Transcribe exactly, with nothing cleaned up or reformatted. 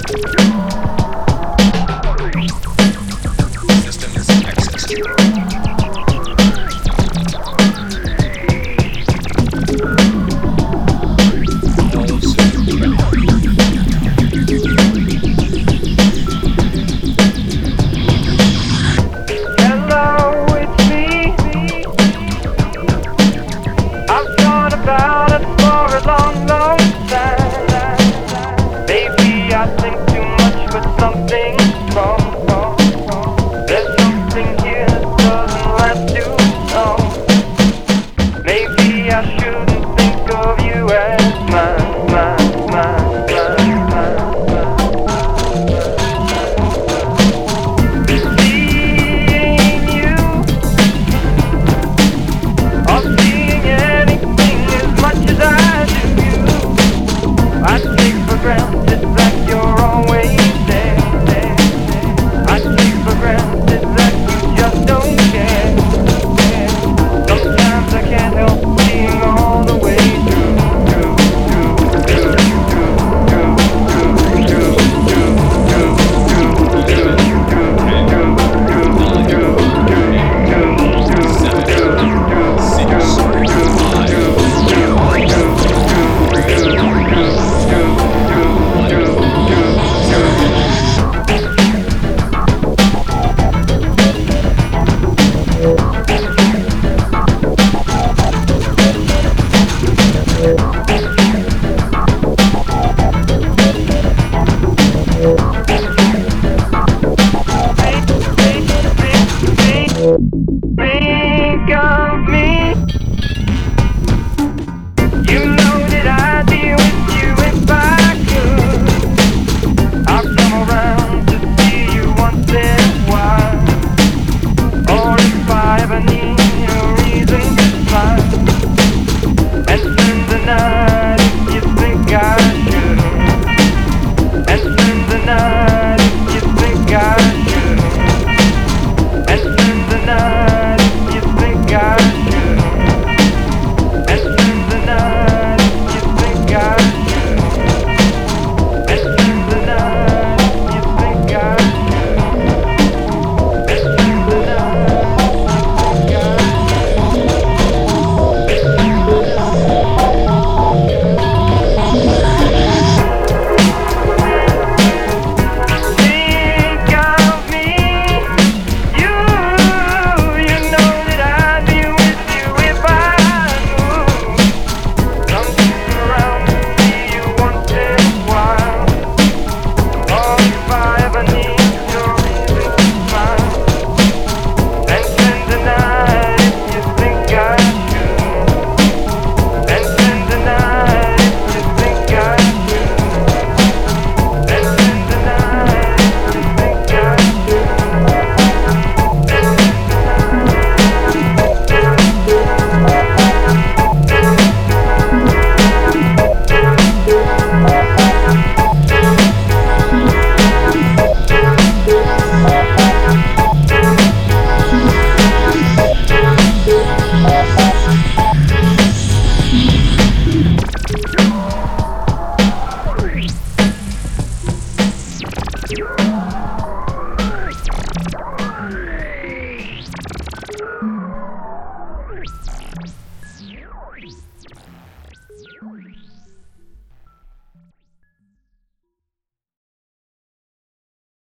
System is accessed. All systems Hello, it's me. I've thought about it for a long, long time. Maybe I think too much, but something's wrong. wrong. There's something here that doesn't last too long. Maybe I shouldn't think of you as mine, mine, mine, mine, mine, Seeing you, or seeing anything as much as I do you, I take for granted that you're always there, there, there. I take for granted that you just don't care, care. Sometimes I can't help seeing all the way through, through, through, through, through, through, through, through, through, through, through, through. Think of me. You know that I'd be with you if I could. I'll come around to see you once in a while. Or if I ever need a reason to smile and spend the night if you think I should. And spend the night if you think I should. And spend the night if you think I should. And spend the night if you think I should. And spend the night if you think I should. And spend the night if you think of me. You, you know that I'd be with you if I could. Come around to see you once in a while. Or if I ever need your reason to smile. And spend the night if you think I should. And spend the night if you think I should. And spend the night if you think I should.